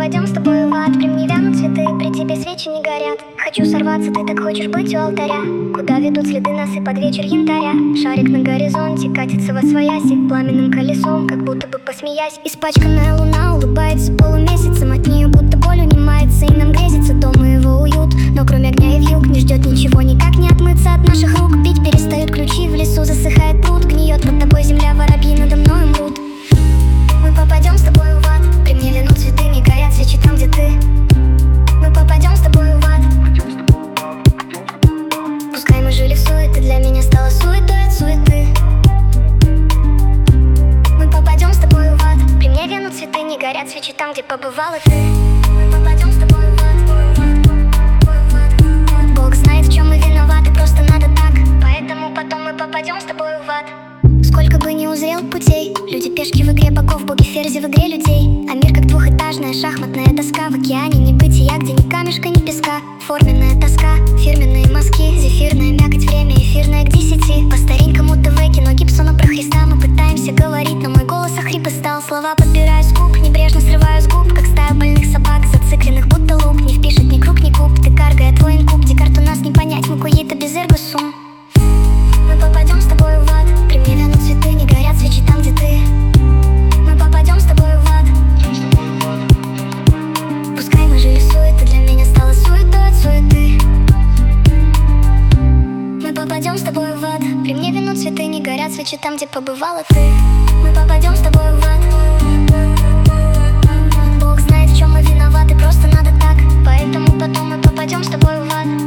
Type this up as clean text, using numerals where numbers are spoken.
попадем с тобой в ад. При мне вянут цветы, при тебе свечи не горят. Хочу сорваться, ты так хочешь быть у алтаря. Куда ведут следы нас и под вечер янтаря. Шарик на горизонте катится восвояси пламенным колесом, как будто бы посмеясь. Испачканная луна улыбается полумесяцем. От нее будто боль унимается, и нам грезится дом и его уют. Но кроме огня и вьюг не ждет ничего, никак не отмыться от наших рук. Пить перестают ключи, в лесу засыхает пруд. Гниет под тобой земля, воробьи надо мной умрут. Мы попадем с тобой в ад. При мне вянут цветы, не горят свечи там, где ты. Мы попадем с тобой в ад. Пускай мы жили в суете, для меня стало суетой от суеты. Мы попадем с тобой в ад. При мне вянут цветы, не горят свечи там, где побывала ты. Мы попадем с тобой в ад. Бог знает, в чем мы виноваты, просто надо так. Поэтому потом мы попадем с тобой в ад. Сколько бы ни узрел путей, люди пешки в игре богов, боги ферзи в игре людей. А мир как двухэтажная шахматная доска в океане небытия, где ни камешка, ни песка. Форменная тоска, фирменные мазки, зефирная мякоть, время эфирное к 10. По старенькому ТВ кино Гибсона про Христа мы пытаемся говорить, но мой голос охрип и стал. Слова подбираю с губ, небрежно срываю с губ, как стая больных собак, зацикленных будто лук. Не впишет ни круг, ни куб, ты карга, твой инкуб. Декарт у нас не понять, мы куи-то без эрго-сум. Мы попадем с тобой в ад. При мне вянут цветы, не горят свечи там, где ты. Мы попадем с тобой в ад. Пускай мы жили в суете, для меня стало суетой от суеты. Мы попадем с тобой в ад. При мне вянут цветы, не горят свечи там, где побывала ты. Мы попадем с тобой в ад. Бог знает, в чем мы виноваты, просто надо так. Поэтому потом мы попадем с тобой в ад.